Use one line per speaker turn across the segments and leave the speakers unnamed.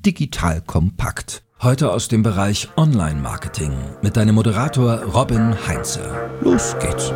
Digital Kompakt. Heute aus dem Bereich Online-Marketing mit deinem Moderator Robin Heinze. Los geht's.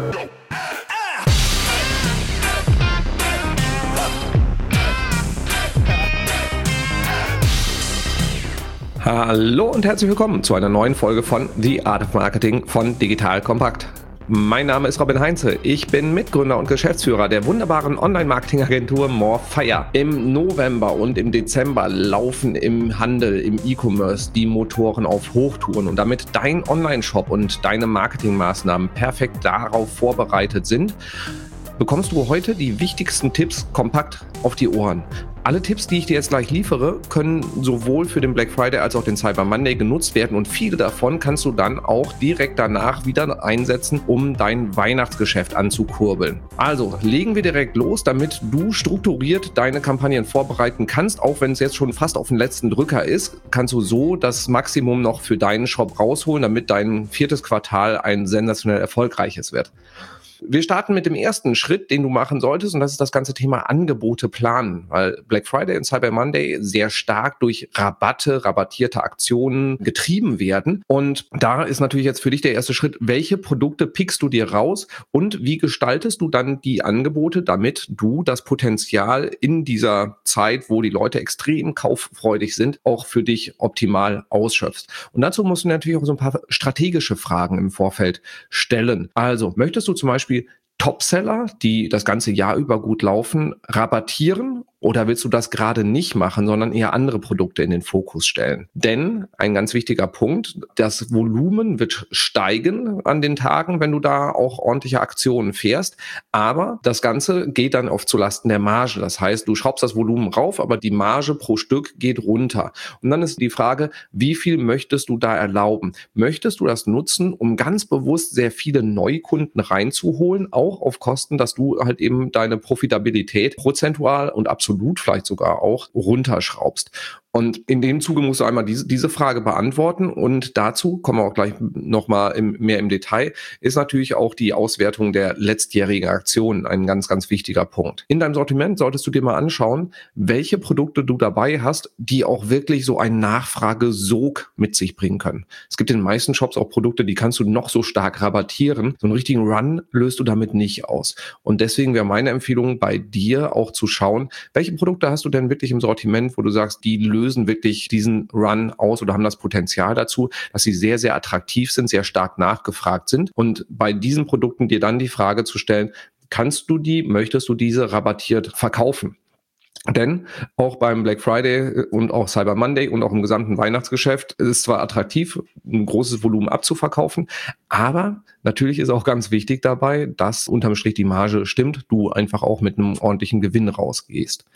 Hallo und herzlich willkommen zu einer neuen Folge von The Art of Marketing von Digital Kompakt. Mein Name ist Robin Heinze. Ich bin Mitgründer und Geschäftsführer der wunderbaren Online-Marketing-Agentur Morefire. Im November und im Dezember laufen im Handel, im E-Commerce die Motoren auf Hochtouren. Und damit dein Online-Shop und deine Marketingmaßnahmen perfekt darauf vorbereitet sind, bekommst du heute die wichtigsten Tipps kompakt auf die Ohren. Alle Tipps, die ich dir jetzt gleich liefere, können sowohl für den Black Friday als auch den Cyber Monday genutzt werden und viele davon kannst du dann auch direkt danach wieder einsetzen, um dein Weihnachtsgeschäft anzukurbeln. Also legen wir direkt los, damit du strukturiert deine Kampagnen vorbereiten kannst. Auch wenn es jetzt schon fast auf den letzten Drücker ist, kannst du so das Maximum noch für deinen Shop rausholen, damit dein 4. Quartal ein sensationell erfolgreiches wird. Wir starten mit dem ersten Schritt, den du machen solltest, und das ist das ganze Thema Angebote planen, weil Black Friday und Cyber Monday sehr stark durch rabattierte Aktionen getrieben werden. Und da ist natürlich jetzt für dich der erste Schritt, welche Produkte pickst du dir raus und wie gestaltest du dann die Angebote, damit du das Potenzial in dieser Zeit, wo die Leute extrem kauffreudig sind, auch für dich optimal ausschöpfst. Und dazu musst du natürlich auch so ein paar strategische Fragen im Vorfeld stellen. Also, möchtest du zum Beispiel Topseller, die das ganze Jahr über gut laufen, rabattieren? Oder willst du das gerade nicht machen, sondern eher andere Produkte in den Fokus stellen? Denn ein ganz wichtiger Punkt, das Volumen wird steigen an den Tagen, wenn du da auch ordentliche Aktionen fährst. Aber das Ganze geht dann oft zulasten der Marge. Das heißt, du schraubst das Volumen rauf, aber die Marge pro Stück geht runter. Und dann ist die Frage, wie viel möchtest du da erlauben? Möchtest du das nutzen, um ganz bewusst sehr viele Neukunden reinzuholen, auch auf Kosten, dass du halt eben deine Profitabilität prozentual und absolut vielleicht sogar auch runterschraubst? Und in dem Zuge musst du einmal diese Frage beantworten und dazu, kommen wir auch gleich nochmal mehr im Detail, ist natürlich auch die Auswertung der letztjährigen Aktionen ein ganz, ganz wichtiger Punkt. In deinem Sortiment solltest du dir mal anschauen, welche Produkte du dabei hast, die auch wirklich so einen Nachfragesog mit sich bringen können. Es gibt in den meisten Shops auch Produkte, die kannst du noch so stark rabattieren. So einen richtigen Run löst du damit nicht aus. Und deswegen wäre meine Empfehlung bei dir auch zu schauen, welche Produkte hast du denn wirklich im Sortiment, wo du sagst, die lösen wirklich diesen Run aus oder haben das Potenzial dazu, dass sie sehr, sehr attraktiv sind, sehr stark nachgefragt sind. Und bei diesen Produkten dir dann die Frage zu stellen, möchtest du diese rabattiert verkaufen? Denn auch beim Black Friday und auch Cyber Monday und auch im gesamten Weihnachtsgeschäft ist es zwar attraktiv, ein großes Volumen abzuverkaufen, aber natürlich ist auch ganz wichtig dabei, dass unterm Strich die Marge stimmt, du einfach auch mit einem ordentlichen Gewinn rausgehst.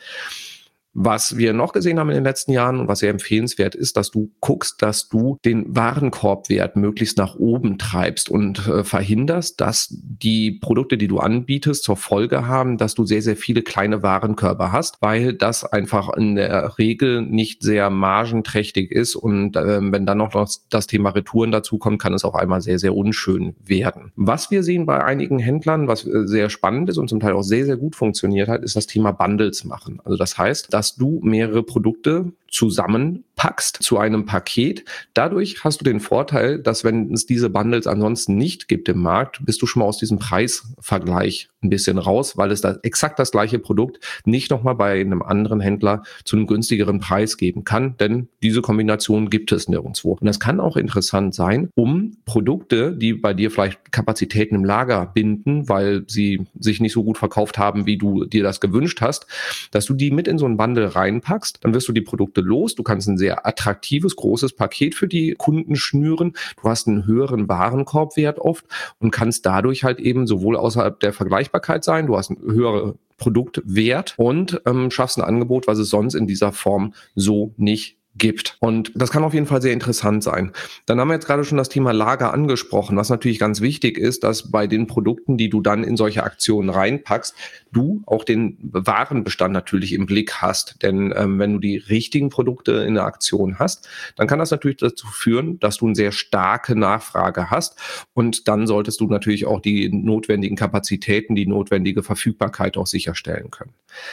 Was wir noch gesehen haben in den letzten Jahren und was sehr empfehlenswert ist, dass du guckst, dass du den Warenkorbwert möglichst nach oben treibst und verhinderst, dass die Produkte, die du anbietest, zur Folge haben, dass du sehr, sehr viele kleine Warenkörbe hast, weil das einfach in der Regel nicht sehr margenträchtig ist und wenn dann noch das Thema Retouren dazu kommt, kann es auch einmal sehr, sehr unschön werden. Was wir sehen bei einigen Händlern, was sehr spannend ist und zum Teil auch sehr, sehr gut funktioniert hat, ist das Thema Bundles machen. Also das heißt, dass du mehrere Produkte zusammenpackst zu einem Paket. Dadurch hast du den Vorteil, dass wenn es diese Bundles ansonsten nicht gibt im Markt, bist du schon mal aus diesem Preisvergleich ein bisschen raus, weil es da exakt das gleiche Produkt nicht nochmal bei einem anderen Händler zu einem günstigeren Preis geben kann, denn diese Kombination gibt es nirgendwo. Und das kann auch interessant sein, um Produkte, die bei dir vielleicht Kapazitäten im Lager binden, weil sie sich nicht so gut verkauft haben, wie du dir das gewünscht hast, dass du die mit in so ein Bundle reinpackst, dann wirst du die Produkte los. Du kannst ein sehr attraktives, großes Paket für die Kunden schnüren. Du hast einen höheren Warenkorbwert oft und kannst dadurch halt eben sowohl außerhalb der Vergleichbarkeit sein, du hast einen höheren Produktwert und schaffst ein Angebot, was es sonst in dieser Form so nicht gibt. Und das kann auf jeden Fall sehr interessant sein. Dann haben wir jetzt gerade schon das Thema Lager angesprochen, was natürlich ganz wichtig ist, dass bei den Produkten, die du dann in solche Aktionen reinpackst, du auch den Warenbestand natürlich im Blick hast. Denn wenn du die richtigen Produkte in der Aktion hast, dann kann das natürlich dazu führen, dass du eine sehr starke Nachfrage hast. Und dann solltest du natürlich auch die notwendigen Kapazitäten, die notwendige Verfügbarkeit auch sicherstellen können.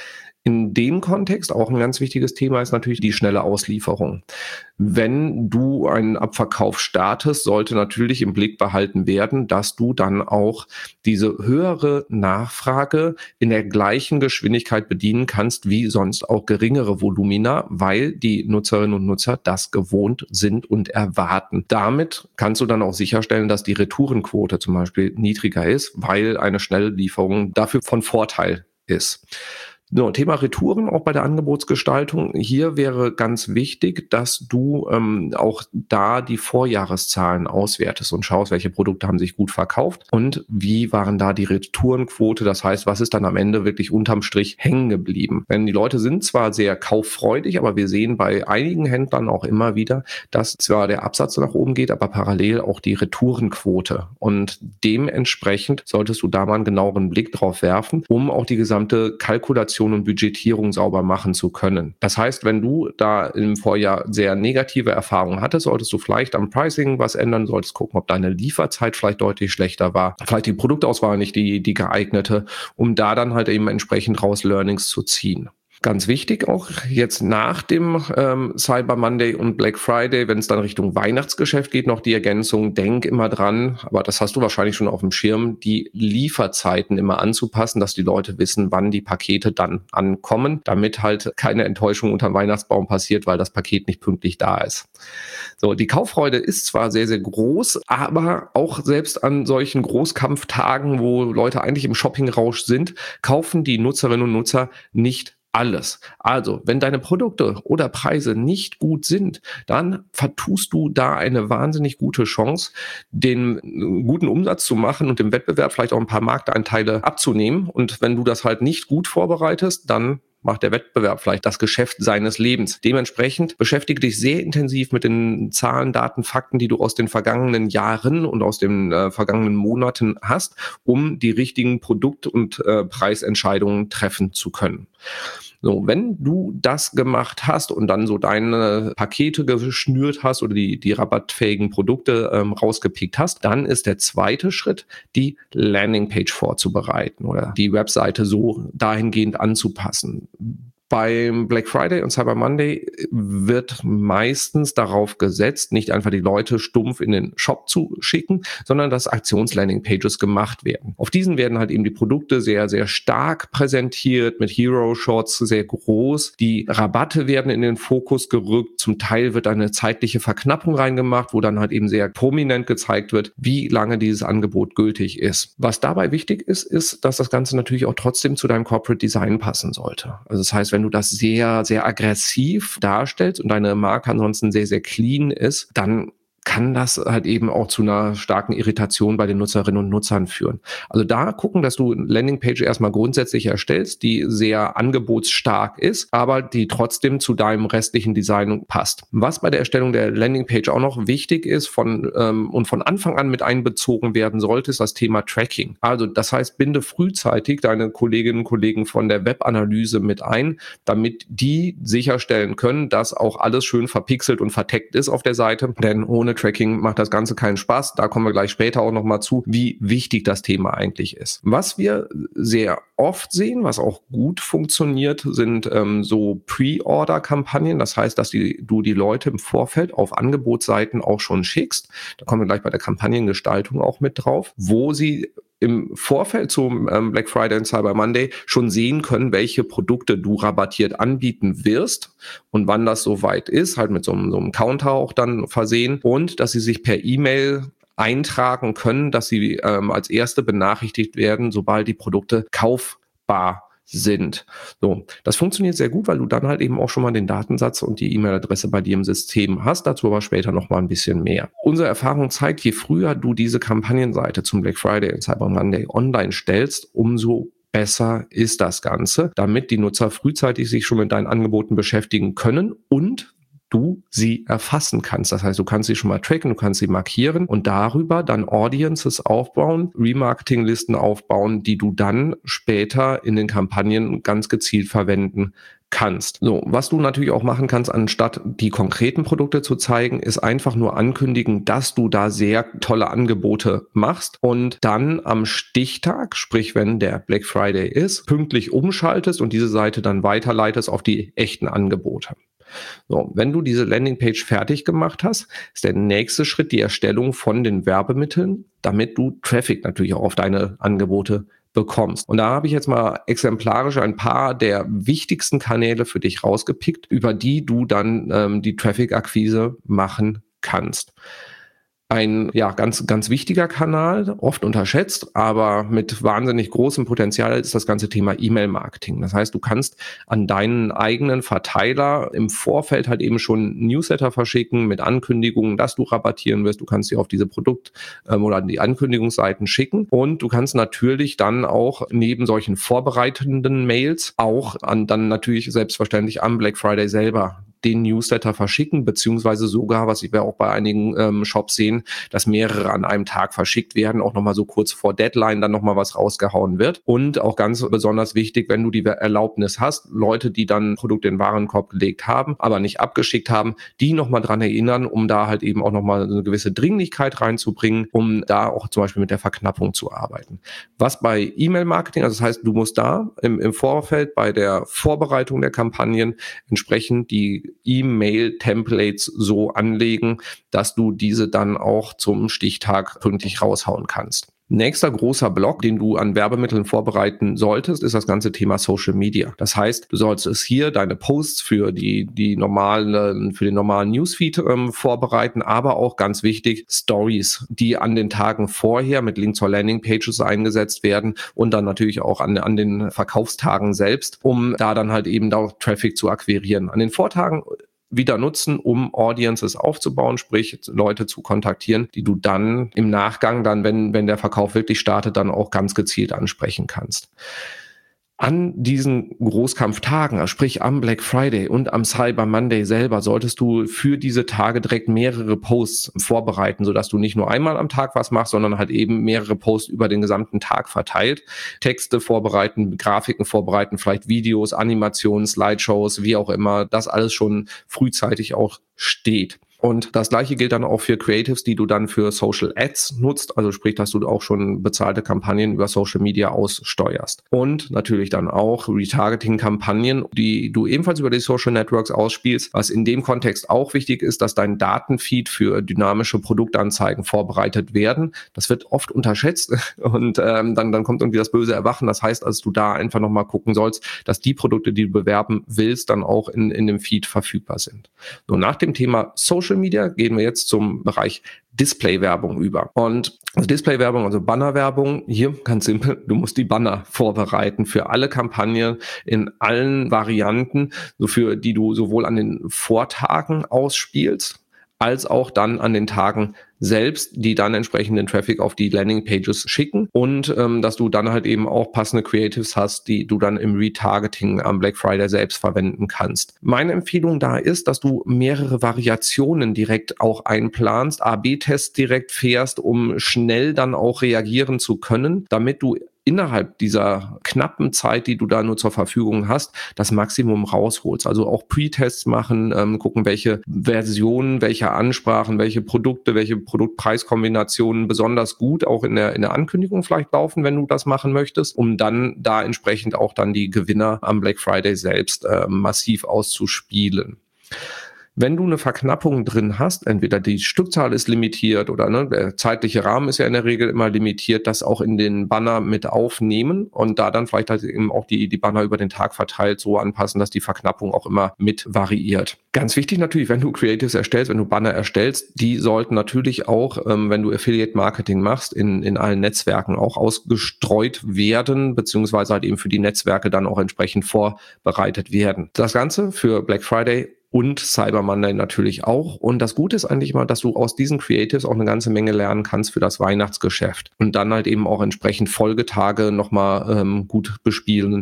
In dem Kontext auch ein ganz wichtiges Thema ist natürlich die schnelle Auslieferung. Wenn du einen Abverkauf startest, sollte natürlich im Blick behalten werden, dass du dann auch diese höhere Nachfrage in der gleichen Geschwindigkeit bedienen kannst wie sonst auch geringere Volumina, weil die Nutzerinnen und Nutzer das gewohnt sind und erwarten. Damit kannst du dann auch sicherstellen, dass die Retourenquote zum Beispiel niedriger ist, weil eine schnelle Lieferung dafür von Vorteil ist. So, Thema Retouren auch bei der Angebotsgestaltung. Hier wäre ganz wichtig, dass du auch da die Vorjahreszahlen auswertest und schaust, welche Produkte haben sich gut verkauft und wie waren da die Retourenquote. Das heißt, was ist dann am Ende wirklich unterm Strich hängen geblieben? Denn die Leute sind zwar sehr kauffreudig, aber wir sehen bei einigen Händlern auch immer wieder, dass zwar der Absatz nach oben geht, aber parallel auch die Retourenquote. Und dementsprechend solltest du da mal einen genaueren Blick drauf werfen, um auch die gesamte Kalkulation und Budgetierung sauber machen zu können. Das heißt, wenn du da im Vorjahr sehr negative Erfahrungen hattest, solltest du vielleicht am Pricing was ändern, solltest gucken, ob deine Lieferzeit vielleicht deutlich schlechter war, vielleicht die Produktauswahl nicht die geeignete, um da dann halt eben entsprechend raus Learnings zu ziehen. Ganz wichtig auch jetzt nach dem Cyber Monday und Black Friday, wenn es dann Richtung Weihnachtsgeschäft geht, noch die Ergänzung, denk immer dran, aber das hast du wahrscheinlich schon auf dem Schirm, die Lieferzeiten immer anzupassen, dass die Leute wissen, wann die Pakete dann ankommen, damit halt keine Enttäuschung unter dem Weihnachtsbaum passiert, weil das Paket nicht pünktlich da ist. So, die Kauffreude ist zwar sehr, sehr groß, aber auch selbst an solchen Großkampftagen, wo Leute eigentlich im Shoppingrausch sind, kaufen die Nutzerinnen und Nutzer nicht alles. Also, wenn deine Produkte oder Preise nicht gut sind, dann vertust du da eine wahnsinnig gute Chance, den guten Umsatz zu machen und dem Wettbewerb vielleicht auch ein paar Markteinteile abzunehmen. Und wenn du das halt nicht gut vorbereitest, dann macht der Wettbewerb vielleicht das Geschäft seines Lebens. Dementsprechend beschäftige dich sehr intensiv mit den Zahlen, Daten, Fakten, die du aus den vergangenen Jahren und aus den vergangenen Monaten hast, um die richtigen Produkt- und Preisentscheidungen treffen zu können. So, wenn du das gemacht hast und dann so deine Pakete geschnürt hast oder die rabattfähigen Produkte rausgepickt hast, dann ist der zweite Schritt, die Landingpage vorzubereiten oder die Webseite so dahingehend anzupassen. Beim Black Friday und Cyber Monday wird meistens darauf gesetzt, nicht einfach die Leute stumpf in den Shop zu schicken, sondern dass Aktionslandingpages gemacht werden. Auf diesen werden halt eben die Produkte sehr, sehr stark präsentiert, mit Hero-Shots sehr groß. Die Rabatte werden in den Fokus gerückt. Zum Teil wird eine zeitliche Verknappung reingemacht, wo dann halt eben sehr prominent gezeigt wird, wie lange dieses Angebot gültig ist. Was dabei wichtig ist, ist, dass das Ganze natürlich auch trotzdem zu deinem Corporate Design passen sollte. Also das heißt, wenn du das sehr, sehr aggressiv darstellst und deine Marke ansonsten sehr, sehr clean ist, dann kann das halt eben auch zu einer starken Irritation bei den Nutzerinnen und Nutzern führen. Also da gucken, dass du eine Landingpage erstmal grundsätzlich erstellst, die sehr angebotsstark ist, aber die trotzdem zu deinem restlichen Design passt. Was bei der Erstellung der Landingpage auch noch wichtig ist und von Anfang an mit einbezogen werden sollte, ist das Thema Tracking. Also das heißt, binde frühzeitig deine Kolleginnen und Kollegen von der Webanalyse mit ein, damit die sicherstellen können, dass auch alles schön verpixelt und verteckt ist auf der Seite, denn ohne Tracking macht das Ganze keinen Spaß. Da kommen wir gleich später auch nochmal zu, wie wichtig das Thema eigentlich ist. Was wir sehr oft sehen, was auch gut funktioniert, sind so Pre-Order-Kampagnen. Das heißt, dass du die Leute im Vorfeld auf Angebotsseiten auch schon schickst. Da kommen wir gleich bei der Kampagnengestaltung auch mit drauf, wo sie im Vorfeld zum Black Friday und Cyber Monday schon sehen können, welche Produkte du rabattiert anbieten wirst und wann das soweit ist, halt mit so einem Counter auch dann versehen und dass sie sich per E-Mail eintragen können, dass sie als Erste benachrichtigt werden, sobald die Produkte kaufbar sind. So, das funktioniert sehr gut, weil du dann halt eben auch schon mal den Datensatz und die E-Mail-Adresse bei dir im System hast. Dazu aber später noch mal ein bisschen mehr. Unsere Erfahrung zeigt, je früher du diese Kampagnenseite zum Black Friday und Cyber Monday online stellst, umso besser ist das Ganze, damit die Nutzer frühzeitig sich schon mit deinen Angeboten beschäftigen können und du sie erfassen kannst. Das heißt, du kannst sie schon mal tracken, du kannst sie markieren und darüber dann Audiences aufbauen, Remarketing-Listen aufbauen, die du dann später in den Kampagnen ganz gezielt verwenden kannst. So, was du natürlich auch machen kannst, anstatt die konkreten Produkte zu zeigen, ist einfach nur ankündigen, dass du da sehr tolle Angebote machst und dann am Stichtag, sprich wenn der Black Friday ist, pünktlich umschaltest und diese Seite dann weiterleitest auf die echten Angebote. So, wenn du diese Landingpage fertig gemacht hast, ist der nächste Schritt die Erstellung von den Werbemitteln, damit du Traffic natürlich auch auf deine Angebote bekommst. Und da habe ich jetzt mal exemplarisch ein paar der wichtigsten Kanäle für dich rausgepickt, über die du dann die Traffic-Akquise machen kannst. Ein ganz wichtiger Kanal, oft unterschätzt, aber mit wahnsinnig großem Potenzial ist das ganze Thema E-Mail-Marketing. Das heißt, du kannst an deinen eigenen Verteiler im Vorfeld halt eben schon Newsletter verschicken mit Ankündigungen, dass du rabattieren wirst. Du kannst sie auf diese oder die Ankündigungsseiten schicken und du kannst natürlich dann auch neben solchen vorbereitenden Mails auch dann natürlich selbstverständlich am Black Friday selber den Newsletter verschicken, beziehungsweise sogar, was wir auch bei einigen Shops sehen, dass mehrere an einem Tag verschickt werden, auch nochmal so kurz vor Deadline dann nochmal was rausgehauen wird. Und auch ganz besonders wichtig, wenn du die Erlaubnis hast, Leute, die dann Produkte in den Warenkorb gelegt haben, aber nicht abgeschickt haben, die nochmal dran erinnern, um da halt eben auch nochmal eine gewisse Dringlichkeit reinzubringen, um da auch zum Beispiel mit der Verknappung zu arbeiten. Was bei E-Mail-Marketing, also das heißt, du musst da im Vorfeld bei der Vorbereitung der Kampagnen entsprechend die E-Mail-Templates so anlegen, dass du diese dann auch zum Stichtag pünktlich raushauen kannst. Nächster großer Block, den du an Werbemitteln vorbereiten solltest, ist das ganze Thema Social Media. Das heißt, du solltest hier deine Posts für für den normalen Newsfeed vorbereiten, aber auch ganz wichtig Stories, die an den Tagen vorher mit Link zur Landingpages eingesetzt werden und dann natürlich auch an den Verkaufstagen selbst, um da dann halt eben auch Traffic zu akquirieren. An den Vortagen wieder nutzen, um Audiences aufzubauen, sprich Leute zu kontaktieren, die du dann im Nachgang wenn der Verkauf wirklich startet, dann auch ganz gezielt ansprechen kannst. An diesen Großkampftagen, also sprich am Black Friday und am Cyber Monday selber, solltest du für diese Tage direkt mehrere Posts vorbereiten, sodass du nicht nur einmal am Tag was machst, sondern halt eben mehrere Posts über den gesamten Tag verteilt. Texte vorbereiten, Grafiken vorbereiten, vielleicht Videos, Animationen, Slideshows, wie auch immer, das alles schon frühzeitig auch steht. Und das Gleiche gilt dann auch für Creatives, die du dann für Social Ads nutzt, also sprich, dass du auch schon bezahlte Kampagnen über Social Media aussteuerst. Und natürlich dann auch Retargeting-Kampagnen, die du ebenfalls über die Social Networks ausspielst, was in dem Kontext auch wichtig ist, dass dein Datenfeed für dynamische Produktanzeigen vorbereitet werden. Das wird oft unterschätzt und dann kommt irgendwie das böse Erwachen. Das heißt, dass du da einfach nochmal gucken sollst, dass die Produkte, die du bewerben willst, dann auch in dem Feed verfügbar sind. So, nach dem Thema Social Media gehen wir jetzt zum Bereich Display-Werbung über. Und also Display-Werbung, also Banner-Werbung, hier ganz simpel, du musst die Banner vorbereiten für alle Kampagnen in allen Varianten, so für die du sowohl an den Vortagen ausspielst, als auch dann an den Tagen selbst, die dann entsprechenden Traffic auf die Landingpages schicken und dass du dann halt eben auch passende Creatives hast, die du dann im Retargeting am Black Friday selbst verwenden kannst. Meine Empfehlung da ist, dass du mehrere Variationen direkt auch einplanst, A/B-Tests direkt fährst, um schnell dann auch reagieren zu können, damit du innerhalb dieser knappen Zeit, die du da nur zur Verfügung hast, das Maximum rausholst. Also auch Pre-Tests machen, gucken, welche Versionen, welche Ansprachen, welche Produkte, welche Produktpreiskombinationen besonders gut auch in der Ankündigung vielleicht laufen, wenn du das machen möchtest, um dann da entsprechend auch dann die Gewinner am Black Friday selbst massiv auszuspielen. Wenn du eine Verknappung drin hast, entweder die Stückzahl ist limitiert oder der zeitliche Rahmen ist ja in der Regel immer limitiert, das auch in den Banner mit aufnehmen und da dann vielleicht halt eben auch die Banner über den Tag verteilt so anpassen, dass die Verknappung auch immer mit variiert. Ganz wichtig natürlich, wenn du Creatives erstellst, wenn du Banner erstellst, die sollten natürlich auch, wenn du Affiliate Marketing machst, in allen Netzwerken auch ausgestreut werden, beziehungsweise halt eben für die Netzwerke dann auch entsprechend vorbereitet werden. Das Ganze für Black Friday und Cyber Monday natürlich auch. Und das Gute ist eigentlich mal, dass du aus diesen Creatives auch eine ganze Menge lernen kannst für das Weihnachtsgeschäft und dann halt eben auch entsprechend Folgetage nochmal gut bespielen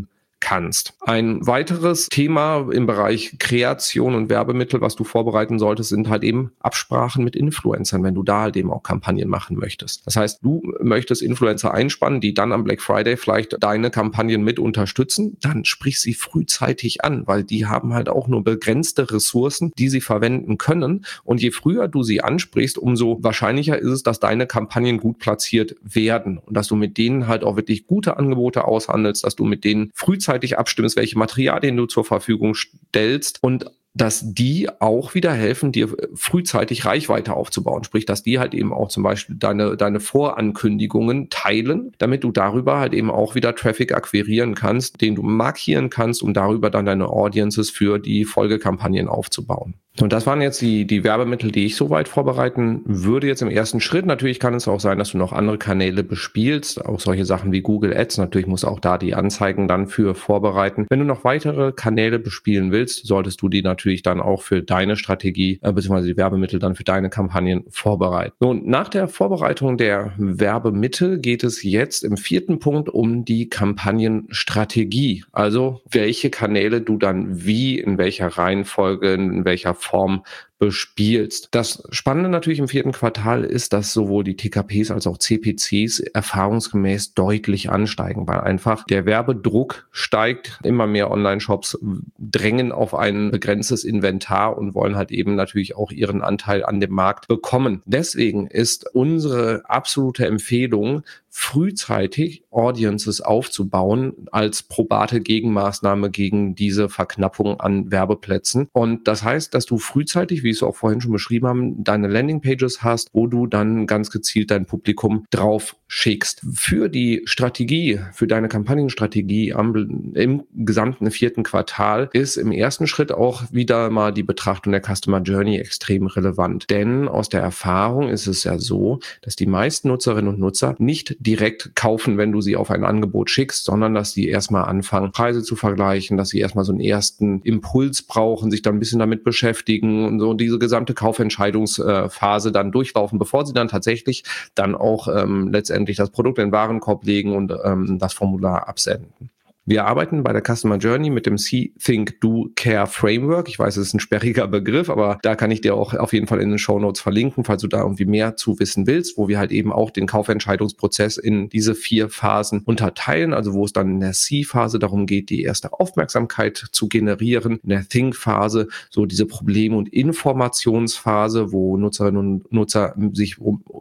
kannst. Ein weiteres Thema im Bereich Kreation und Werbemittel, was du vorbereiten solltest, sind halt eben Absprachen mit Influencern, wenn du da halt eben auch Kampagnen machen möchtest. Das heißt, du möchtest Influencer einspannen, die dann am Black Friday vielleicht deine Kampagnen mit unterstützen, dann sprich sie frühzeitig an, weil die haben halt auch nur begrenzte Ressourcen, die sie verwenden können. Und je früher du sie ansprichst, umso wahrscheinlicher ist es, dass deine Kampagnen gut platziert werden und dass du mit denen halt auch wirklich gute Angebote aushandelst, dass du mit denen frühzeitig abstimmst, welche Materialien du zur Verfügung stellst und dass die auch wieder helfen, dir frühzeitig Reichweite aufzubauen. Sprich, dass die halt eben auch zum Beispiel deine Vorankündigungen teilen, damit du darüber halt eben auch wieder Traffic akquirieren kannst, den du markieren kannst, um darüber dann deine Audiences für die Folgekampagnen aufzubauen. Und das waren jetzt die Werbemittel, die ich soweit vorbereiten würde jetzt im ersten Schritt. Natürlich kann es auch sein, dass du noch andere Kanäle bespielst, auch solche Sachen wie Google Ads. Natürlich musst du auch da die Anzeigen dann für vorbereiten. Wenn du noch weitere Kanäle bespielen willst, solltest du die natürlich dann auch für deine Strategie bzw. die Werbemittel dann für deine Kampagnen vorbereiten. Und nach der Vorbereitung der Werbemittel geht es jetzt im 4. Punkt um die Kampagnenstrategie. Also welche Kanäle du dann wie, in welcher Reihenfolge, in welcher Form bespielst. Das Spannende natürlich im 4. Quartal ist, dass sowohl die TKPs als auch CPCs erfahrungsgemäß deutlich ansteigen, weil einfach der Werbedruck steigt, immer mehr Online-Shops drängen auf ein begrenztes Inventar und wollen halt eben natürlich auch ihren Anteil an dem Markt bekommen. Deswegen ist unsere absolute Empfehlung, frühzeitig Audiences aufzubauen als probate Gegenmaßnahme gegen diese Verknappung an Werbeplätzen. Und das heißt, dass du frühzeitig, wie ich es auch vorhin schon beschrieben habe, deine Landingpages hast, wo du dann ganz gezielt dein Publikum drauf schickst. Für die Strategie, für deine Kampagnenstrategie im gesamten 4. Quartal ist im ersten Schritt auch wieder mal die Betrachtung der Customer Journey extrem relevant. Denn aus der Erfahrung ist es ja so, dass die meisten Nutzerinnen und Nutzer nicht direkt kaufen, wenn du sie auf ein Angebot schickst, sondern dass sie erstmal anfangen, Preise zu vergleichen, dass sie erstmal so einen ersten Impuls brauchen, sich dann ein bisschen damit beschäftigen und so diese gesamte Kaufentscheidungsphase dann durchlaufen, bevor sie dann tatsächlich dann auch letztendlich das Produkt in den Warenkorb legen und das Formular absenden. Wir arbeiten bei der Customer Journey mit dem See, Think, Do, Care Framework. Ich weiß, es ist ein sperriger Begriff, aber da kann ich dir auch auf jeden Fall in den Shownotes verlinken, falls du da irgendwie mehr zu wissen willst, wo wir halt eben auch den Kaufentscheidungsprozess in diese 4 Phasen unterteilen, also wo es dann in der See-Phase darum geht, die erste Aufmerksamkeit zu generieren, in der Think-Phase so diese Problem- und Informationsphase, wo Nutzerinnen und Nutzer sich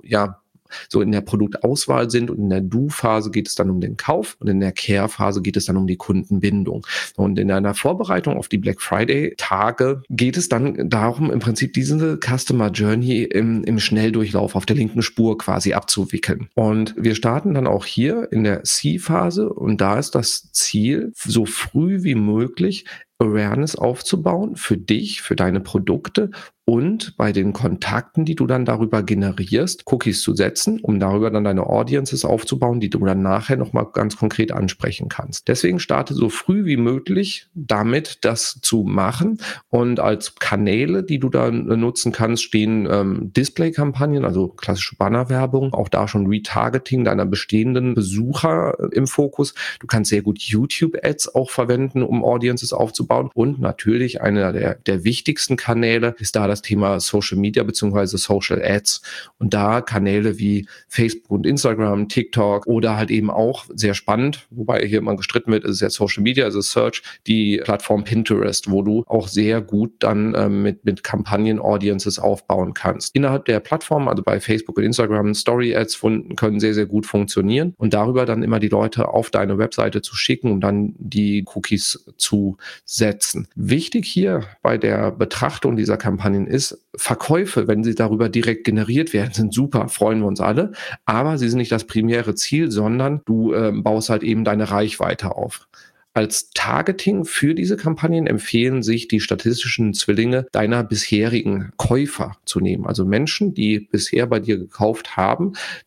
so in der Produktauswahl sind, und in der Do-Phase geht es dann um den Kauf und in der Care-Phase geht es dann um die Kundenbindung. Und in einer Vorbereitung auf die Black Friday-Tage geht es dann darum, im Prinzip diese Customer Journey im Schnelldurchlauf auf der linken Spur quasi abzuwickeln. Und wir starten dann auch hier in der C-Phase und da ist das Ziel, so früh wie möglich Awareness aufzubauen für dich, für deine Produkte und bei den Kontakten, die du dann darüber generierst, Cookies zu setzen, um darüber dann deine Audiences aufzubauen, die du dann nachher nochmal ganz konkret ansprechen kannst. Deswegen starte so früh wie möglich damit, das zu machen. Und als Kanäle, die du dann nutzen kannst, stehen Display-Kampagnen, also klassische Bannerwerbung, auch da schon Retargeting deiner bestehenden Besucher im Fokus. Du kannst sehr gut YouTube-Ads auch verwenden, um Audiences aufzubauen. Und natürlich einer der wichtigsten Kanäle ist da das Thema Social Media bzw. Social Ads. Und da Kanäle wie Facebook und Instagram, TikTok oder halt eben auch sehr spannend, wobei hier immer gestritten wird, ist es jetzt Social Media, also Search, die Plattform Pinterest, wo du auch sehr gut dann mit Kampagnen-Audiences aufbauen kannst. Innerhalb der Plattform, also bei Facebook und Instagram, Story-Ads können sehr, sehr gut funktionieren und darüber dann immer die Leute auf deine Webseite zu schicken, um dann die Cookies zu setzen. Wichtig hier bei der Betrachtung dieser Kampagnen ist, Verkäufe, wenn sie darüber direkt generiert werden, sind super, freuen wir uns alle, aber sie sind nicht das primäre Ziel, sondern du baust halt eben deine Reichweite auf. Als Targeting für diese Kampagnen empfehlen sich die statistischen Zwillinge deiner bisherigen Käufer zu nehmen. Also Menschen, die bisher bei dir gekauft haben,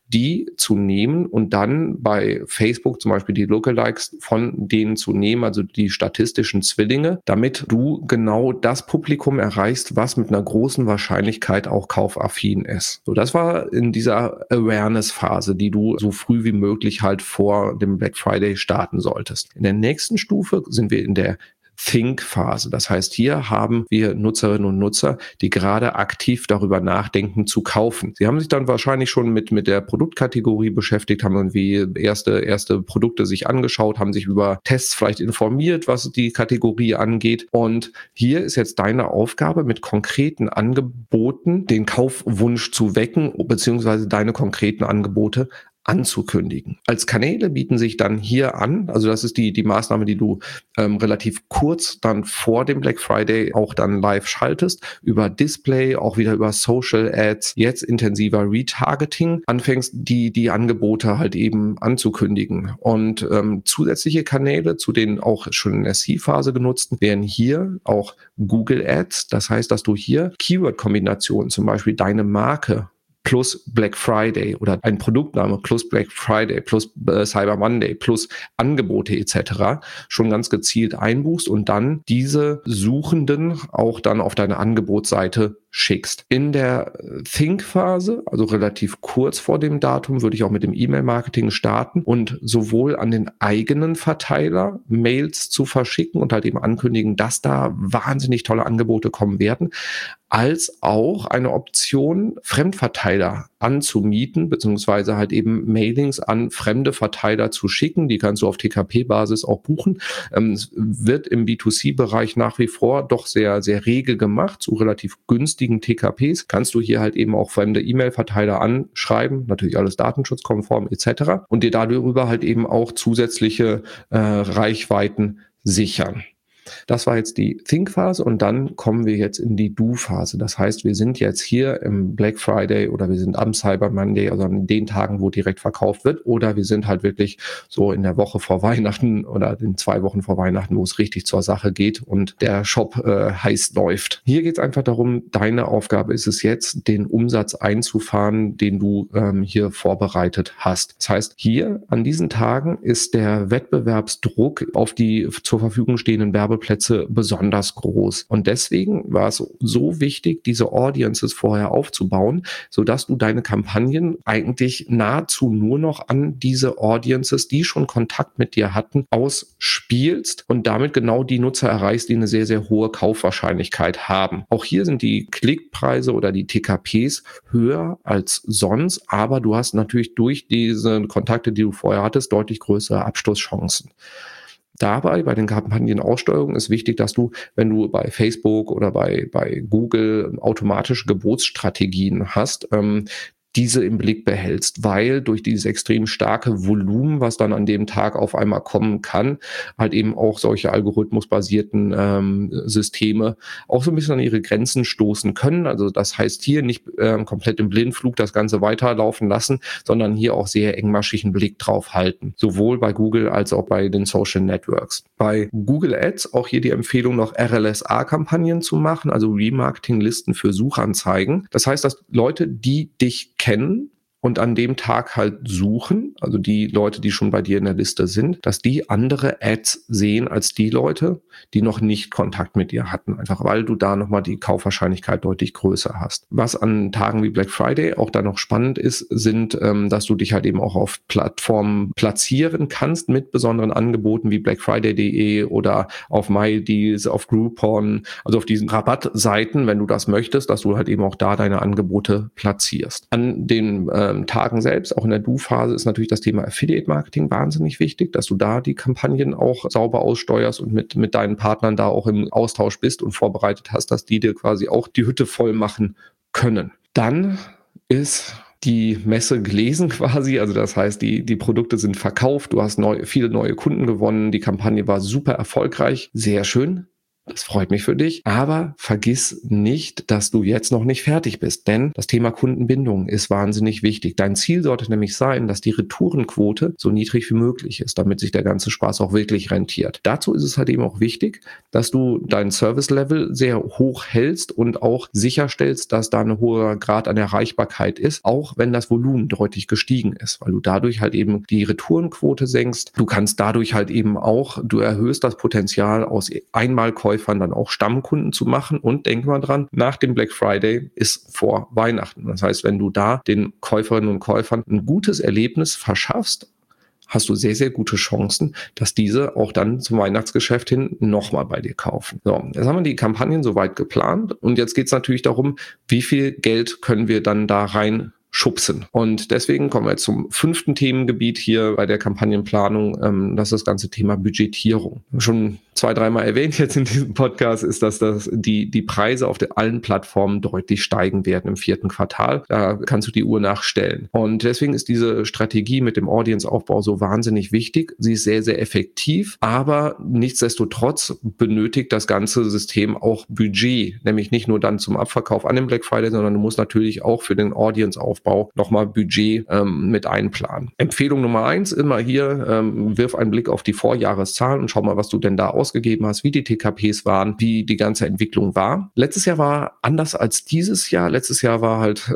die zu nehmen und dann bei Facebook zum Beispiel die Lookalikes von denen zu nehmen, also die statistischen Zwillinge, damit du genau das Publikum erreichst, was mit einer großen Wahrscheinlichkeit auch kaufaffin ist. So, das war in dieser Awareness-Phase, die du so früh wie möglich halt vor dem Black Friday starten solltest. In der nächsten Stufe sind wir in der Think-Phase. Das heißt, hier haben wir Nutzerinnen und Nutzer, die gerade aktiv darüber nachdenken zu kaufen. Sie haben sich dann wahrscheinlich schon mit der Produktkategorie beschäftigt, haben irgendwie erste Produkte sich angeschaut, haben sich über Tests vielleicht informiert, was die Kategorie angeht. Und hier ist jetzt deine Aufgabe, mit konkreten Angeboten den Kaufwunsch zu wecken, beziehungsweise deine konkreten Angebote anzukündigen. Als Kanäle bieten sich dann hier an, also das ist die Maßnahme, die du relativ kurz dann vor dem Black Friday auch dann live schaltest, über Display, auch wieder über Social Ads, jetzt intensiver Retargeting, anfängst die Angebote halt eben anzukündigen. Und zusätzliche Kanäle, zu den auch schon in der C-Phase genutzten, wären hier auch Google Ads. Das heißt, dass du hier Keyword-Kombinationen, zum Beispiel deine Marke plus Black Friday oder ein Produktname plus Black Friday plus Cyber Monday plus Angebote etc. schon ganz gezielt einbuchst und dann diese Suchenden auch dann auf deine Angebotsseite schickst. In der Think-Phase, also relativ kurz vor dem Datum, würde ich auch mit dem E-Mail-Marketing starten und sowohl an den eigenen Verteiler Mails zu verschicken und halt eben ankündigen, dass da wahnsinnig tolle Angebote kommen werden, als auch eine Option, Fremdverteiler anzumieten, beziehungsweise halt eben Mailings an fremde Verteiler zu schicken. Die kannst du auf TKP-Basis auch buchen. Es wird im B2C-Bereich nach wie vor doch sehr, sehr rege gemacht, zu relativ günstigen TKPs. Kannst du hier halt eben auch fremde E-Mail-Verteiler anschreiben, natürlich alles datenschutzkonform etc. und dir darüber halt eben auch zusätzliche Reichweiten sichern. Das war jetzt die Think-Phase und dann kommen wir jetzt in die Do-Phase. Das heißt, wir sind jetzt hier im Black Friday oder wir sind am Cyber Monday, also an den Tagen, wo direkt verkauft wird, oder wir sind halt wirklich so in der Woche vor Weihnachten oder in 2 Wochen vor Weihnachten, wo es richtig zur Sache geht und der Shop heiß läuft. Hier geht es einfach darum, deine Aufgabe ist es jetzt, den Umsatz einzufahren, den du hier vorbereitet hast. Das heißt, hier an diesen Tagen ist der Wettbewerbsdruck auf die zur Verfügung stehenden Werbeplätze besonders groß. Und deswegen war es so wichtig, diese Audiences vorher aufzubauen, sodass du deine Kampagnen eigentlich nahezu nur noch an diese Audiences, die schon Kontakt mit dir hatten, ausspielst und damit genau die Nutzer erreichst, die eine sehr, sehr hohe Kaufwahrscheinlichkeit haben. Auch hier sind die Klickpreise oder die TKPs höher als sonst, aber du hast natürlich durch diese Kontakte, die du vorher hattest, deutlich größere Abschlusschancen. Dabei, bei den Kampagnenaussteuerungen ist wichtig, dass du, wenn du bei Facebook oder bei Google automatische Gebotsstrategien hast, diese im Blick behältst, weil durch dieses extrem starke Volumen, was dann an dem Tag auf einmal kommen kann, halt eben auch solche algorithmusbasierten Systeme auch so ein bisschen an ihre Grenzen stoßen können. Also das heißt hier nicht komplett im Blindflug das Ganze weiterlaufen lassen, sondern hier auch sehr engmaschigen Blick drauf halten. Sowohl bei Google als auch bei den Social Networks. Bei Google Ads auch hier die Empfehlung, noch RLSA-Kampagnen zu machen, also Remarketing-Listen für Suchanzeigen. Das heißt, dass Leute, die dich kennen und an dem Tag halt suchen, also die Leute, die schon bei dir in der Liste sind, dass die andere Ads sehen als die Leute, die noch nicht Kontakt mit dir hatten, einfach weil du da nochmal die Kaufwahrscheinlichkeit deutlich größer hast. Was an Tagen wie Black Friday auch da noch spannend ist, sind, dass du dich halt eben auch auf Plattformen platzieren kannst mit besonderen Angeboten wie blackfriday.de oder auf MyDeals, auf Groupon, also auf diesen Rabattseiten, wenn du das möchtest, dass du halt eben auch da deine Angebote platzierst. An den Tagen selbst, auch in der Do-Phase, ist natürlich das Thema Affiliate-Marketing wahnsinnig wichtig, dass du da die Kampagnen auch sauber aussteuerst und mit deinen Partnern da auch im Austausch bist und vorbereitet hast, dass die dir quasi auch die Hütte voll machen können. Dann ist die Messe gelesen quasi, also das heißt, die Produkte sind verkauft, du hast viele neue Kunden gewonnen, die Kampagne war super erfolgreich, sehr schön. Das freut mich für dich, aber vergiss nicht, dass du jetzt noch nicht fertig bist, denn das Thema Kundenbindung ist wahnsinnig wichtig. Dein Ziel sollte nämlich sein, dass die Retourenquote so niedrig wie möglich ist, damit sich der ganze Spaß auch wirklich rentiert. Dazu ist es halt eben auch wichtig, dass du dein Service-Level sehr hoch hältst und auch sicherstellst, dass da ein hoher Grad an Erreichbarkeit ist, auch wenn das Volumen deutlich gestiegen ist, weil du dadurch halt eben die Retourenquote senkst. Du kannst dadurch halt eben auch, du erhöhst das Potenzial aus Einmalkäufen dann auch Stammkunden zu machen. Und denk mal dran, nach dem Black Friday ist vor Weihnachten. Das heißt, wenn du da den Käuferinnen und Käufern ein gutes Erlebnis verschaffst, hast du sehr, sehr gute Chancen, dass diese auch dann zum Weihnachtsgeschäft hin nochmal bei dir kaufen. So, jetzt haben wir die Kampagnen soweit geplant und jetzt geht es natürlich darum, wie viel Geld können wir dann da rein schubsen. Und deswegen kommen wir jetzt zum 5. Themengebiet hier bei der Kampagnenplanung. Das ist das ganze Thema Budgetierung. Schon 2-3 Mal erwähnt jetzt in diesem Podcast ist, dass die Preise auf allen Plattformen deutlich steigen werden im 4. Quartal. Da kannst du die Uhr nachstellen. Und deswegen ist diese Strategie mit dem Audience-Aufbau so wahnsinnig wichtig. Sie ist sehr, sehr effektiv, aber nichtsdestotrotz benötigt das ganze System auch Budget, nämlich nicht nur dann zum Abverkauf an dem Black Friday, sondern du musst natürlich auch für den Audience-Aufbau nochmal Budget mit einplanen. Empfehlung Nummer 1, immer hier, wirf einen Blick auf die Vorjahreszahlen und schau mal, was du denn da ausgegeben hast, wie die TKPs waren, wie die ganze Entwicklung war. Letztes Jahr war anders als dieses Jahr. Letztes Jahr war halt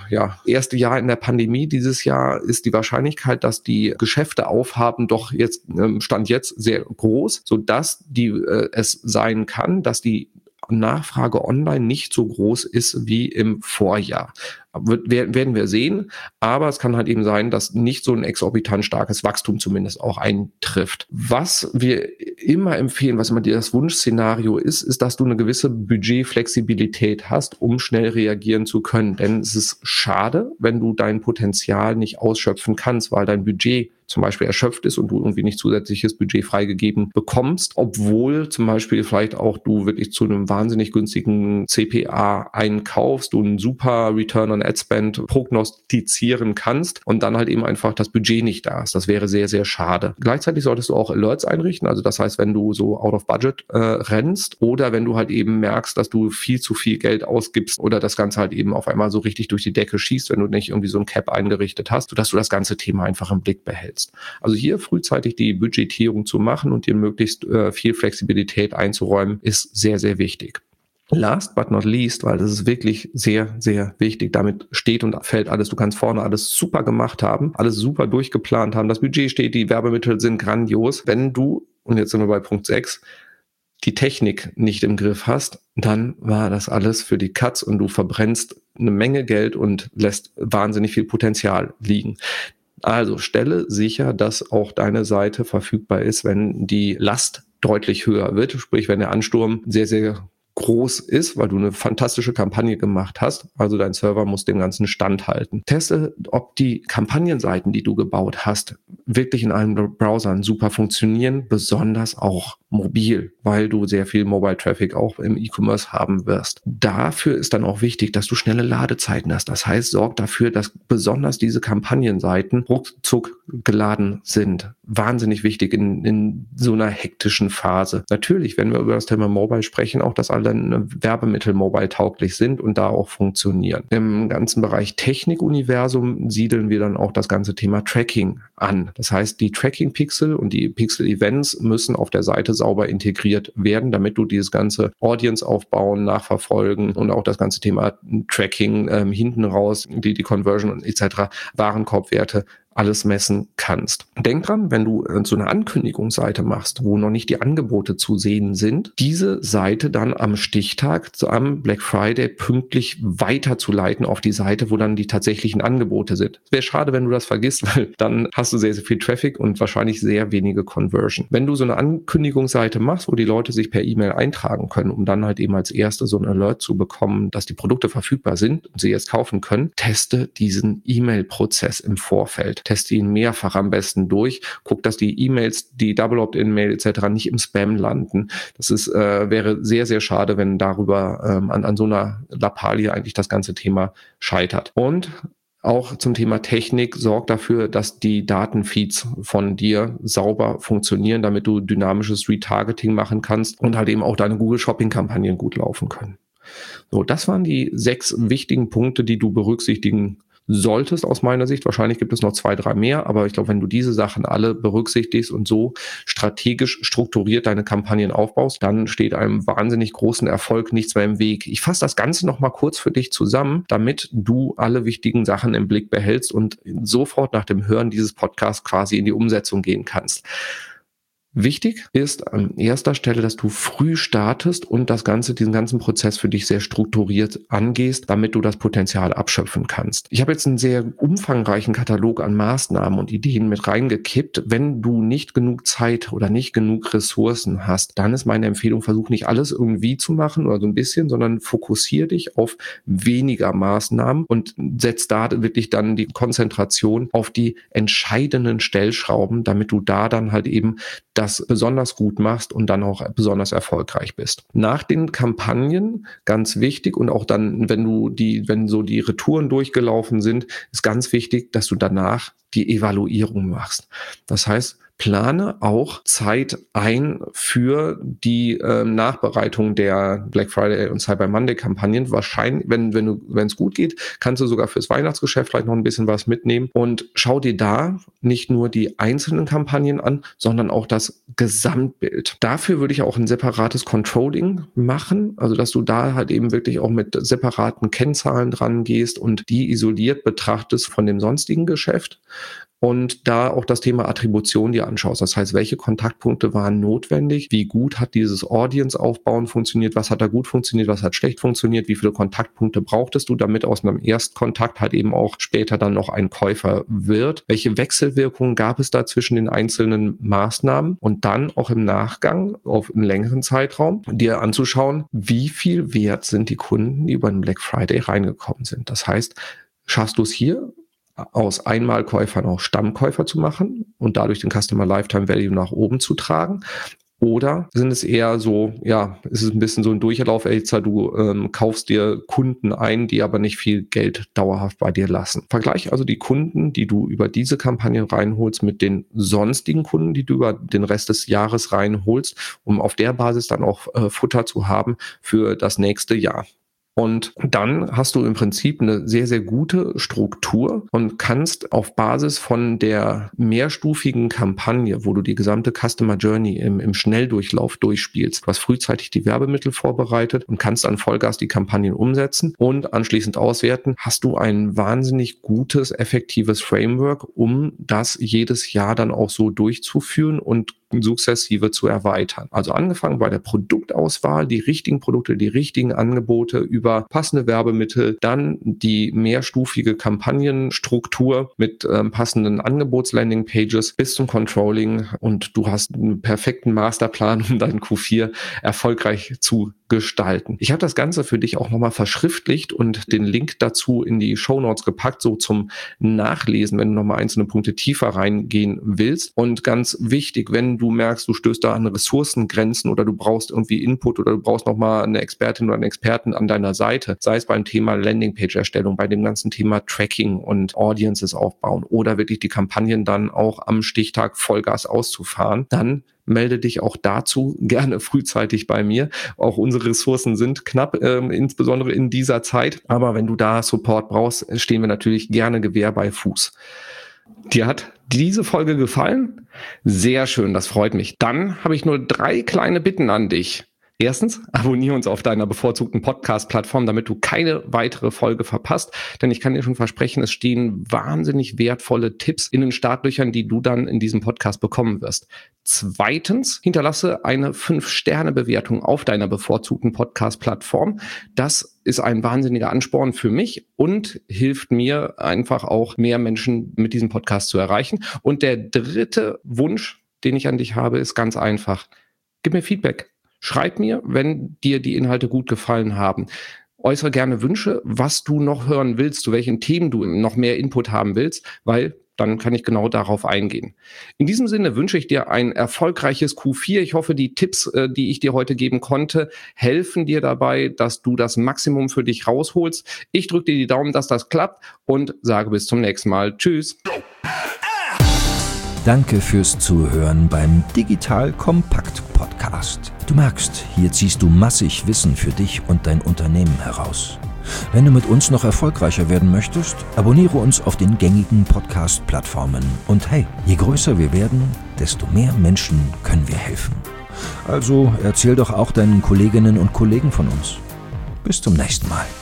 erste Jahr in der Pandemie. Dieses Jahr ist die Wahrscheinlichkeit, dass die Geschäfte aufhaben, doch jetzt Stand jetzt sehr groß, sodass es sein kann, dass die Nachfrage online nicht so groß ist wie im Vorjahr. Werden wir sehen, aber es kann halt eben sein, dass nicht so ein exorbitant starkes Wachstum zumindest auch eintrifft. Was wir immer empfehlen, was immer das Wunschszenario ist, dass du eine gewisse Budgetflexibilität hast, um schnell reagieren zu können. Denn es ist schade, wenn du dein Potenzial nicht ausschöpfen kannst, weil dein Budget zum Beispiel erschöpft ist und du irgendwie nicht zusätzliches Budget freigegeben bekommst, obwohl zum Beispiel vielleicht auch du wirklich zu einem wahnsinnig günstigen CPA einkaufst, du einen super Return on Ad Spend prognostizieren kannst und dann halt eben einfach das Budget nicht da ist. Das wäre sehr, sehr schade. Gleichzeitig solltest du auch Alerts einrichten, also das heißt, wenn du so out of budget rennst oder wenn du halt eben merkst, dass du viel zu viel Geld ausgibst oder das Ganze halt eben auf einmal so richtig durch die Decke schießt, wenn du nicht irgendwie so ein Cap eingerichtet hast, sodass du das ganze Thema einfach im Blick behältst. Also hier frühzeitig die Budgetierung zu machen und dir möglichst viel Flexibilität einzuräumen, ist sehr, sehr wichtig. Last but not least, weil das ist wirklich sehr, sehr wichtig. Damit steht und fällt alles. Du kannst vorne alles super gemacht haben, alles super durchgeplant haben. Das Budget steht, die Werbemittel sind grandios. Wenn du, und jetzt sind wir bei Punkt 6, die Technik nicht im Griff hast, dann war das alles für die Katz und du verbrennst eine Menge Geld und lässt wahnsinnig viel Potenzial liegen. Also stelle sicher, dass auch deine Seite verfügbar ist, wenn die Last deutlich höher wird, sprich wenn der Ansturm sehr, sehr groß ist, weil du eine fantastische Kampagne gemacht hast. Also dein Server muss dem Ganzen standhalten. Teste, ob die Kampagnenseiten, die du gebaut hast, wirklich in allen Browsern super funktionieren, besonders auch mobil, weil du sehr viel Mobile Traffic auch im E-Commerce haben wirst. Dafür ist dann auch wichtig, dass du schnelle Ladezeiten hast. Das heißt, sorg dafür, dass besonders diese Kampagnenseiten ruckzuck geladen sind. Wahnsinnig wichtig in so einer hektischen Phase. Natürlich, wenn wir über das Thema Mobile sprechen, auch, dass alle Werbemittel mobile tauglich sind und da auch funktionieren. Im ganzen Bereich Technikuniversum siedeln wir dann auch das ganze Thema Tracking an. Das heißt, die Tracking-Pixel und die Pixel-Events müssen auf der Seite sauber integriert werden, damit du dieses ganze Audience aufbauen, nachverfolgen und auch das ganze Thema Tracking hinten raus, die Conversion und etc., Warenkorbwerte, alles messen kannst. Denk dran, wenn du so eine Ankündigungsseite machst, wo noch nicht die Angebote zu sehen sind, diese Seite dann am Stichtag am Black Friday pünktlich weiterzuleiten auf die Seite, wo dann die tatsächlichen Angebote sind. Es wäre schade, wenn du das vergisst, weil dann hast du sehr, sehr viel Traffic und wahrscheinlich sehr wenige Conversion. Wenn du so eine Ankündigungsseite machst, wo die Leute sich per E-Mail eintragen können, um dann halt eben als erste so ein Alert zu bekommen, dass die Produkte verfügbar sind und sie jetzt kaufen können, teste diesen E-Mail-Prozess im Vorfeld. Teste ihn mehrfach am besten durch. Guck, dass die E-Mails, die Double Opt-in-Mail etc. nicht im Spam landen. Das wäre sehr, sehr schade, wenn darüber an so einer Lappalie eigentlich das ganze Thema scheitert. Und Auch zum Thema Technik, sorg dafür, dass die Datenfeeds von dir sauber funktionieren, damit du dynamisches Retargeting machen kannst und halt eben auch deine Google-Shopping-Kampagnen gut laufen können. So, das waren die 6 wichtigen Punkte, die du berücksichtigen solltest aus meiner Sicht. Wahrscheinlich gibt es noch 2, 3 mehr, aber ich glaube, wenn du diese Sachen alle berücksichtigst und so strategisch strukturiert deine Kampagnen aufbaust, dann steht einem wahnsinnig großen Erfolg nichts mehr im Weg. Ich fasse das Ganze noch mal kurz für dich zusammen, damit du alle wichtigen Sachen im Blick behältst und sofort nach dem Hören dieses Podcasts quasi in die Umsetzung gehen kannst. Wichtig ist an erster Stelle, dass du früh startest und diesen ganzen Prozess für dich sehr strukturiert angehst, damit du das Potenzial abschöpfen kannst. Ich habe jetzt einen sehr umfangreichen Katalog an Maßnahmen und Ideen mit reingekippt. Wenn du nicht genug Zeit oder nicht genug Ressourcen hast, dann ist meine Empfehlung, versuch nicht alles irgendwie zu machen oder so ein bisschen, sondern fokussier dich auf weniger Maßnahmen und setz da wirklich dann die Konzentration auf die entscheidenden Stellschrauben, damit du da dann halt eben das besonders gut machst und dann auch besonders erfolgreich bist. Nach den Kampagnen, ganz wichtig, und auch dann, wenn so die Retouren durchgelaufen sind, ist ganz wichtig, dass du danach die Evaluierung machst. Das heißt, plane auch Zeit ein für die Nachbereitung der Black Friday und Cyber Monday Kampagnen. Wahrscheinlich, wenn es gut geht, kannst du sogar fürs Weihnachtsgeschäft vielleicht noch ein bisschen was mitnehmen und schau dir da nicht nur die einzelnen Kampagnen an, sondern auch das Gesamtbild. Dafür würde ich auch ein separates Controlling machen, also dass du da halt eben wirklich auch mit separaten Kennzahlen dran gehst und die isoliert betrachtest von dem sonstigen Geschäft. Und da auch das Thema Attribution dir anschaust. Das heißt, welche Kontaktpunkte waren notwendig? Wie gut hat dieses Audience-Aufbauen funktioniert? Was hat da gut funktioniert? Was hat schlecht funktioniert? Wie viele Kontaktpunkte brauchtest du, damit aus einem Erstkontakt halt eben auch später dann noch ein Käufer wird? Welche Wechselwirkungen gab es da zwischen den einzelnen Maßnahmen? Und dann auch im Nachgang auf einen längeren Zeitraum dir anzuschauen, wie viel wert sind die Kunden, die über den Black Friday reingekommen sind. Das heißt, schaffst du es hier, aus Einmalkäufern auch Stammkäufer zu machen und dadurch den Customer Lifetime Value nach oben zu tragen? Oder sind es eher so, ist es ein bisschen so ein Durchlauf-Elzer, du kaufst dir Kunden ein, die aber nicht viel Geld dauerhaft bei dir lassen. Vergleich also die Kunden, die du über diese Kampagne reinholst, mit den sonstigen Kunden, die du über den Rest des Jahres reinholst, um auf der Basis dann auch Futter zu haben für das nächste Jahr. Und dann hast du im Prinzip eine sehr, sehr gute Struktur und kannst auf Basis von der mehrstufigen Kampagne, wo du die gesamte Customer Journey im Schnelldurchlauf durchspielst, du hast frühzeitig die Werbemittel vorbereitet und kannst an Vollgas die Kampagnen umsetzen und anschließend auswerten, hast du ein wahnsinnig gutes, effektives Framework, um das jedes Jahr dann auch so durchzuführen und sukzessive zu erweitern. Also angefangen bei der Produktauswahl, die richtigen Produkte, die richtigen Angebote über passende Werbemittel, dann die mehrstufige Kampagnenstruktur mit passenden Angebots-Landing-Pages bis zum Controlling und du hast einen perfekten Masterplan, um deinen Q4 erfolgreich zu gestalten. Ich habe das Ganze für dich auch nochmal verschriftlicht und den Link dazu in die Shownotes gepackt, so zum Nachlesen, wenn du nochmal einzelne Punkte tiefer reingehen willst. Und ganz wichtig, wenn du merkst, du stößt da an Ressourcengrenzen oder du brauchst irgendwie Input oder du brauchst nochmal eine Expertin oder einen Experten an deiner Seite, sei es beim Thema Landingpage-Erstellung, bei dem ganzen Thema Tracking und Audiences aufbauen oder wirklich die Kampagnen dann auch am Stichtag Vollgas auszufahren, dann melde dich auch dazu gerne frühzeitig bei mir. Auch unsere Ressourcen sind knapp, insbesondere in dieser Zeit. Aber wenn du da Support brauchst, stehen wir natürlich gerne Gewehr bei Fuß. Dir hat diese Folge gefallen? Sehr schön, das freut mich. Dann habe ich nur 3 kleine Bitten an dich. Erstens, abonniere uns auf deiner bevorzugten Podcast-Plattform, damit du keine weitere Folge verpasst. Denn ich kann dir schon versprechen, es stehen wahnsinnig wertvolle Tipps in den Startlöchern, die du dann in diesem Podcast bekommen wirst. Zweitens, hinterlasse eine 5-Sterne-Bewertung auf deiner bevorzugten Podcast-Plattform. Das ist ein wahnsinniger Ansporn für mich und hilft mir einfach auch, mehr Menschen mit diesem Podcast zu erreichen. Und der dritte Wunsch, den ich an dich habe, ist ganz einfach. Gib mir Feedback. Schreib mir, wenn dir die Inhalte gut gefallen haben. Äußere gerne Wünsche, was du noch hören willst, zu welchen Themen du noch mehr Input haben willst, weil dann kann ich genau darauf eingehen. In diesem Sinne wünsche ich dir ein erfolgreiches Q4. Ich hoffe, die Tipps, die ich dir heute geben konnte, helfen dir dabei, dass du das Maximum für dich rausholst. Ich drücke dir die Daumen, dass das klappt und sage bis zum nächsten Mal. Tschüss.
Danke fürs Zuhören beim Digital Kompakt Podcast. Du merkst, hier ziehst du massig Wissen für dich und dein Unternehmen heraus. Wenn du mit uns noch erfolgreicher werden möchtest, abonniere uns auf den gängigen Podcast-Plattformen. Und hey, je größer wir werden, desto mehr Menschen können wir helfen. Also erzähl doch auch deinen Kolleginnen und Kollegen von uns. Bis zum nächsten Mal.